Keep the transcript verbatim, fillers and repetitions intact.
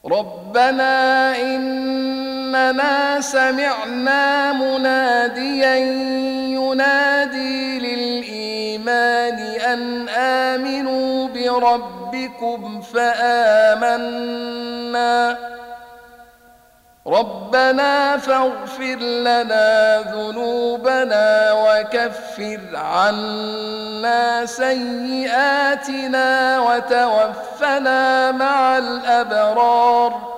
ربنا إننا سمعنا مناديا ينادي للإيمان أن آمنوا بربكم فآمنا ربنا فاغفر لنا ذنوبنا وكفر عنا سيئاتنا وتوفنا مع الأبرار